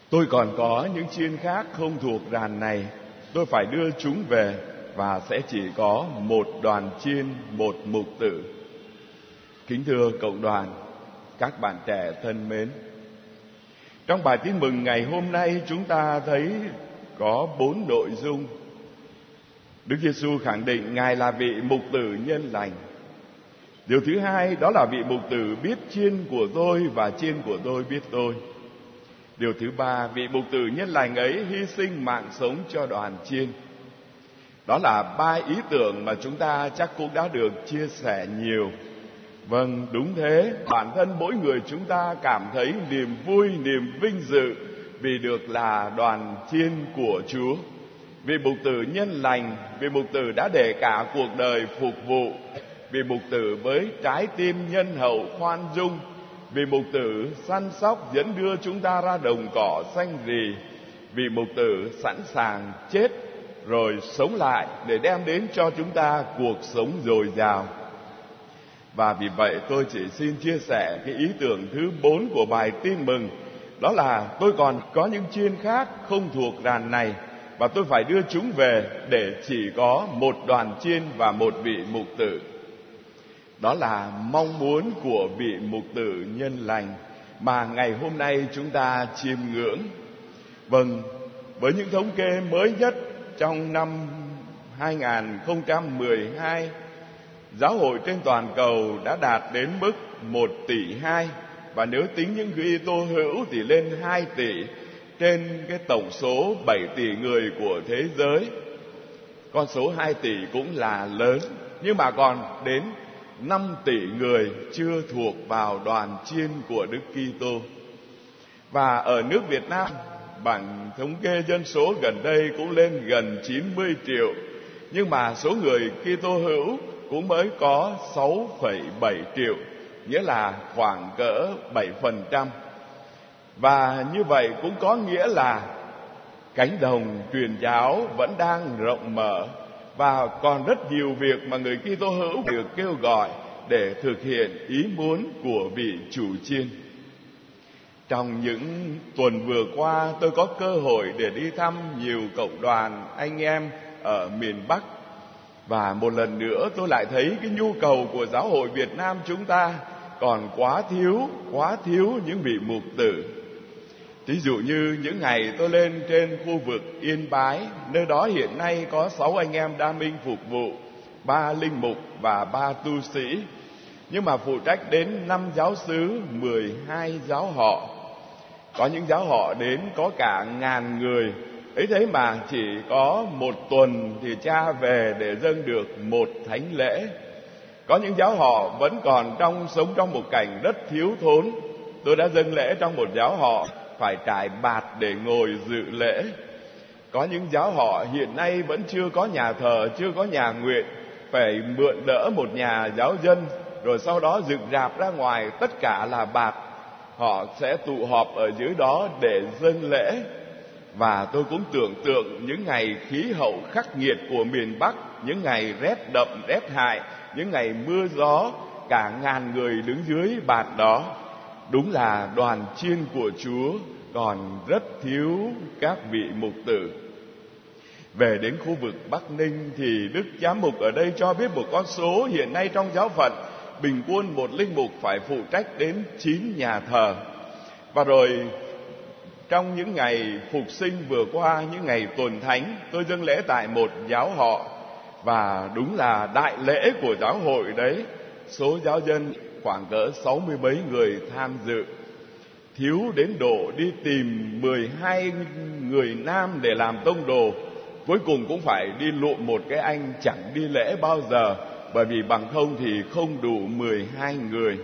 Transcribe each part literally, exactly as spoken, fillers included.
Tôi còn có những chiên khác không thuộc đàn này, tôi phải đưa chúng về, và sẽ chỉ có một đoàn chiên, một mục tử. Kính thưa cộng đoàn, các bạn trẻ thân mến, trong bài tin mừng ngày hôm nay chúng ta thấy có bốn nội dung. Đức Giêsu khẳng định Ngài là vị mục tử nhân lành. Điều thứ hai đó là vị mục tử biết chiên của tôi và chiên của tôi biết tôi. Điều thứ ba, vị mục tử nhân lành ấy hy sinh mạng sống cho đoàn chiên. Đó là ba ý tưởng mà chúng ta chắc cũng đã được chia sẻ nhiều. Vâng, đúng thế, bản thân mỗi người chúng ta cảm thấy niềm vui, niềm vinh dự vì được là đoàn chiên của Chúa. Vị mục tử nhân lành, vị mục tử đã để cả cuộc đời phục vụ, vị mục tử với trái tim nhân hậu khoan dung, vị mục tử săn sóc dẫn đưa chúng ta ra đồng cỏ xanh rì, vị mục tử sẵn sàng chết rồi sống lại để đem đến cho chúng ta cuộc sống dồi dào. Và vì vậy tôi chỉ xin chia sẻ cái ý tưởng thứ bốn của bài tin mừng, đó là tôi còn có những chiên khác không thuộc đàn này, và tôi phải đưa chúng về để chỉ có một đoàn chiên và một vị mục tử. Đó là mong muốn của vị mục tử nhân lành mà ngày hôm nay chúng ta chiêm ngưỡng. Vâng, với những thống kê mới nhất trong năm hai không một hai, giáo hội trên toàn cầu đã đạt đến mức một tỷ hai, và nếu tính những Kitô hữu thì lên hai tỷ trên cái tổng số bảy tỷ người của thế giới. Con số hai tỷ cũng là lớn, nhưng mà còn đến năm tỷ người chưa thuộc vào đoàn chiên của Đức Kitô. Và ở nước Việt Nam, bảng thống kê dân số gần đây cũng lên gần chín mươi triệu, nhưng mà số người Kitô hữu cũng mới có sáu phẩy bảy triệu, nghĩa là khoảng cỡ bảy phần trăm. Và như vậy cũng có nghĩa là cánh đồng truyền giáo vẫn đang rộng mở, và còn rất nhiều việc mà người Kitô hữu được kêu gọi để thực hiện ý muốn của vị chủ chiên. Trong những tuần vừa qua, tôi có cơ hội để đi thăm nhiều cộng đoàn anh em ở miền Bắc, và một lần nữa tôi lại thấy cái nhu cầu của giáo hội Việt Nam chúng ta còn quá thiếu, quá thiếu những vị mục tử. Ví dụ như những ngày tôi lên trên khu vực Yên Bái, nơi đó hiện nay có sáu anh em đa minh phục vụ, ba linh mục và ba tu sĩ, nhưng mà phụ trách đến năm giáo xứ, mười hai giáo họ. Có những giáo họ đến có cả ngàn người, ấy thế mà chỉ có một tuần thì cha về để dâng được một thánh lễ. Có những giáo họ vẫn còn trong sống trong một cảnh rất thiếu thốn. Tôi đã dâng lễ trong một giáo họ phải trải bạt để ngồi dự lễ. Có những giáo họ hiện nay vẫn chưa có nhà thờ, chưa có nhà nguyện, phải mượn đỡ một nhà giáo dân, rồi sau đó dựng rạp ra ngoài, tất cả là bạt. Họ sẽ tụ họp ở dưới đó để dâng lễ. Và tôi cũng tưởng tượng những ngày khí hậu khắc nghiệt của miền Bắc, những ngày rét đậm rét hại, những ngày mưa gió, cả ngàn người đứng dưới bạt đó. Đúng là đoàn chiên của Chúa còn rất thiếu các vị mục tử. Về đến khu vực Bắc Ninh thì Đức Giám mục ở đây cho biết một con số hiện nay trong giáo phận, bình quân một linh mục phải phụ trách đến chín nhà thờ. Và rồi trong những ngày phục sinh vừa qua, những ngày tuần thánh, tôi dâng lễ tại một giáo họ, và đúng là đại lễ của giáo hội đấy, số giáo dân khoảng cỡ sáu mươi mấy người tham dự, thiếu đến độ đi tìm mười hai người nam để làm tông đồ. Cuối cùng cũng phải đi lụm một cái anh chẳng đi lễ bao giờ, bởi vì bằng không thì không đủ mười hai người.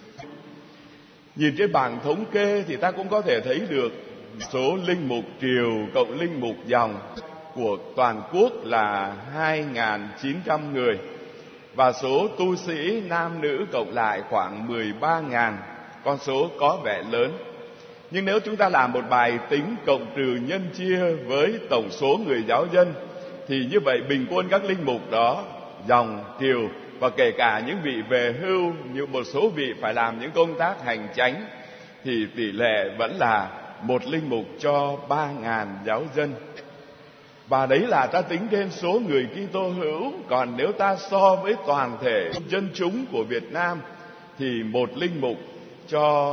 Nhìn trên bảng thống kê thì ta cũng có thể thấy được số linh mục triều cộng linh mục dòng của toàn quốc là hai nghìn chín trăm người, và số tu sĩ nam nữ cộng lại khoảng mười ba nghìn, con số có vẻ lớn. Nhưng nếu chúng ta làm một bài tính cộng trừ nhân chia với tổng số người giáo dân, thì như vậy bình quân các linh mục đó, dòng, triều, và kể cả những vị về hưu, như một số vị phải làm những công tác hành chánh, thì tỷ lệ vẫn là một linh mục cho ba ngàn giáo dân. Và đấy là ta tính trên số người Kitô hữu. Còn nếu ta so với toàn thể dân chúng của Việt Nam thì một linh mục cho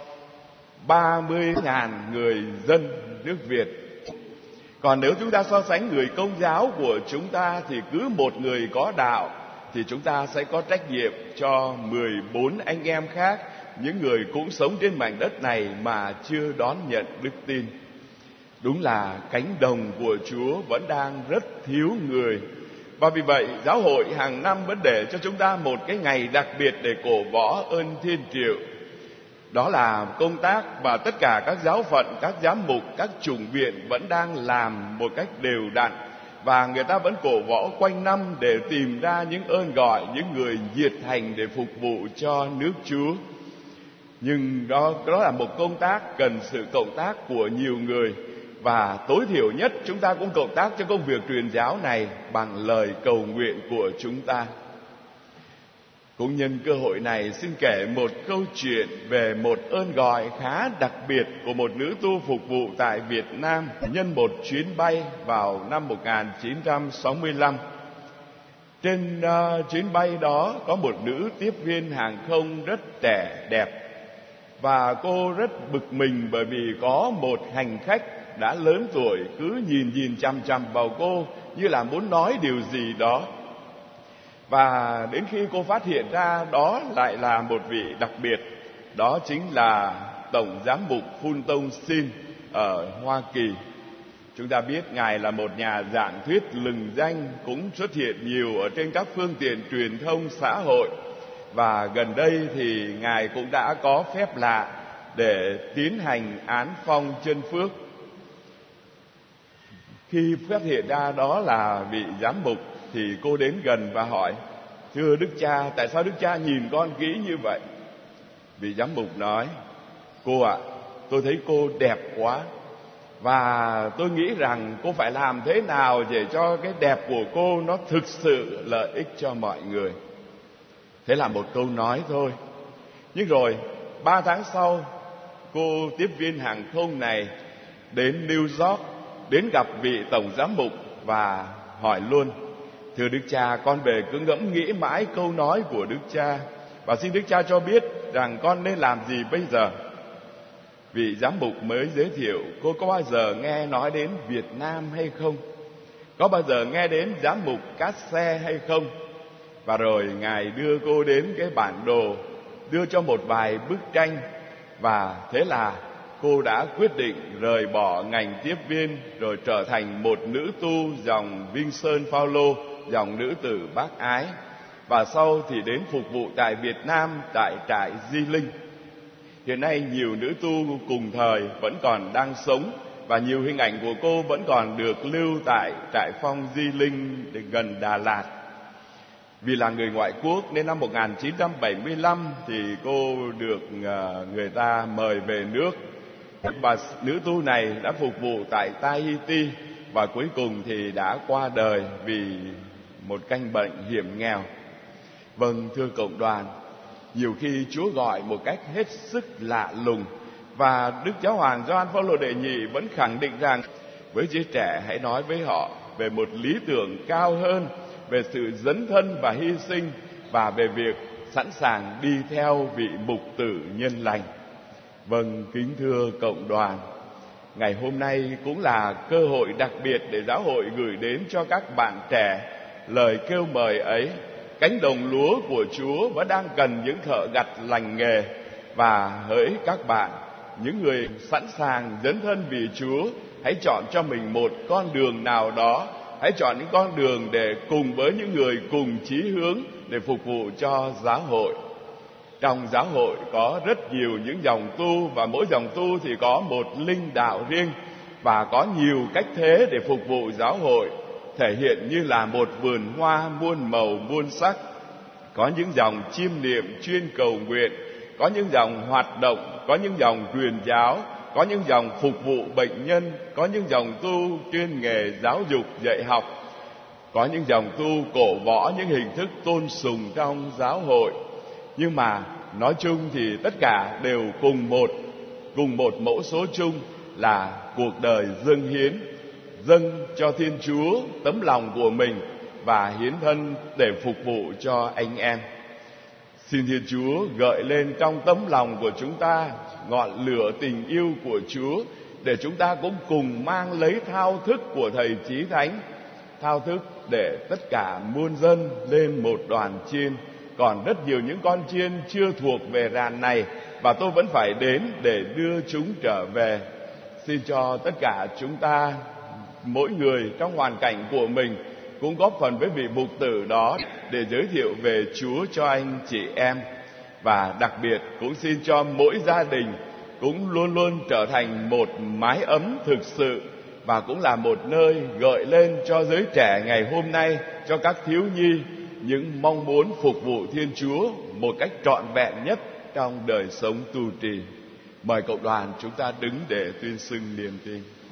ba mươi ngàn người dân nước Việt. Còn nếu chúng ta so sánh người Công giáo của chúng ta thì cứ một người có đạo thì chúng ta sẽ có trách nhiệm cho mười bốn anh em khác, những người cũng sống trên mảnh đất này mà chưa đón nhận đức tin. Đúng là cánh đồng của Chúa vẫn đang rất thiếu người. Và vì vậy giáo hội hàng năm vẫn để cho chúng ta một cái ngày đặc biệt để cổ võ ơn thiên triệu. Đó là công tác và tất cả các giáo phận, các giám mục, các chủng viện vẫn đang làm một cách đều đặn. Và người ta vẫn cổ võ quanh năm để tìm ra những ơn gọi, những người nhiệt thành để phục vụ cho nước Chúa. Nhưng đó, đó là một công tác cần sự cộng tác của nhiều người. Và tối thiểu nhất chúng ta cũng cộng tác cho công việc truyền giáo này bằng lời cầu nguyện của chúng ta. Cũng nhân cơ hội này xin kể một câu chuyện về một ơn gọi khá đặc biệt của một nữ tu phục vụ tại Việt Nam nhân một chuyến bay vào năm một nghìn chín trăm sáu mươi lăm. Trên uh, chuyến bay đó có một nữ tiếp viên hàng không rất trẻ đẹp. Và cô rất bực mình bởi vì có một hành khách đã lớn tuổi cứ nhìn nhìn chằm chằm vào cô như là muốn nói điều gì đó. Và đến khi cô phát hiện ra đó lại là một vị đặc biệt, đó chính là Tổng Giám mục Fulton Sheen ở Hoa Kỳ. Chúng ta biết Ngài là một nhà giảng thuyết lừng danh, cũng xuất hiện nhiều ở trên các phương tiện truyền thông xã hội. Và gần đây thì Ngài cũng đã có phép lạ để tiến hành án phong chân phước. Khi phát hiện ra đó là vị giám mục thì cô đến gần và hỏi: "Thưa Đức Cha, tại sao Đức Cha nhìn con kỹ như vậy?" Vị giám mục nói: "Cô ạ, à, tôi thấy cô đẹp quá. Và tôi nghĩ rằng cô phải làm thế nào để cho cái đẹp của cô nó thực sự lợi ích cho mọi người." Thế là một câu nói thôi. Nhưng rồi ba tháng sau, cô tiếp viên hàng không này đến New York, đến gặp vị tổng giám mục và hỏi luôn: "Thưa Đức Cha, con về cứ ngẫm nghĩ mãi câu nói của Đức Cha, và xin Đức Cha cho biết rằng con nên làm gì bây giờ?" Vị giám mục mới giới thiệu: "Cô có bao giờ nghe nói đến Việt Nam hay không? Có bao giờ nghe đến giám mục Cát Xe hay không?" Và rồi Ngài đưa cô đến cái bản đồ, đưa cho một vài bức tranh. Và thế là cô đã quyết định rời bỏ ngành tiếp viên, rồi trở thành một nữ tu dòng Vincent Paulo, dòng nữ tử bác ái. Và sau thì đến phục vụ tại Việt Nam, tại trại Di Linh. Hiện nay nhiều nữ tu cùng thời vẫn còn đang sống, và nhiều hình ảnh của cô vẫn còn được lưu tại trại phong Di Linh gần Đà Lạt. Vì là người ngoại quốc nên năm một nghìn chín trăm bảy mươi lăm thì cô được người ta mời về nước. Và nữ tu này đã phục vụ tại Tahiti và cuối cùng thì đã qua đời vì một căn bệnh hiểm nghèo. Vâng, thưa cộng đoàn, nhiều khi Chúa gọi một cách hết sức lạ lùng, và Đức Giáo hoàng Gioan Phaolô đệ nhị vẫn khẳng định rằng với giới trẻ hãy nói với họ về một lý tưởng cao hơn, về sự dấn thân và hy sinh, và về việc sẵn sàng đi theo vị mục tử nhân lành. Vâng, kính thưa cộng đoàn, ngày hôm nay cũng là cơ hội đặc biệt để giáo hội gửi đến cho các bạn trẻ lời kêu mời ấy. Cánh đồng lúa của Chúa vẫn đang cần những thợ gặt lành nghề, và hỡi các bạn, những người sẵn sàng dấn thân vì Chúa, hãy chọn cho mình một con đường nào đó. Hãy chọn những con đường để cùng với những người cùng chí hướng để phục vụ cho giáo hội. Trong giáo hội có rất nhiều những dòng tu, và mỗi dòng tu thì có một linh đạo riêng, và có nhiều cách thế để phục vụ giáo hội, thể hiện như là một vườn hoa muôn màu muôn sắc. Có những dòng chiêm niệm chuyên cầu nguyện, có những dòng hoạt động, có những dòng truyền giáo, có những dòng phục vụ bệnh nhân, có những dòng tu chuyên nghề giáo dục dạy học, có những dòng tu cổ võ những hình thức tôn sùng trong giáo hội. Nhưng mà nói chung thì tất cả đều cùng một cùng một mẫu số chung là cuộc đời dâng hiến, dâng cho Thiên Chúa tấm lòng của mình và hiến thân để phục vụ cho anh em. Xin Thiên Chúa gợi lên trong tấm lòng của chúng ta ngọn lửa tình yêu của Chúa, để chúng ta cũng cùng mang lấy thao thức của Thầy Chí Thánh, thao thức để tất cả muôn dân lên một đoàn chiên. Còn rất nhiều những con chiên chưa thuộc về đàn này, và tôi vẫn phải đến để đưa chúng trở về. Xin cho tất cả chúng ta, mỗi người trong hoàn cảnh của mình, cũng góp phần với vị mục tử đó để giới thiệu về Chúa cho anh chị em. Và đặc biệt cũng xin cho mỗi gia đình cũng luôn luôn trở thành một mái ấm thực sự, và cũng là một nơi gợi lên cho giới trẻ ngày hôm nay, cho các thiếu nhi, những mong muốn phục vụ Thiên Chúa một cách trọn vẹn nhất trong đời sống tu trì. Mời cộng đoàn chúng ta đứng để tuyên xưng niềm tin.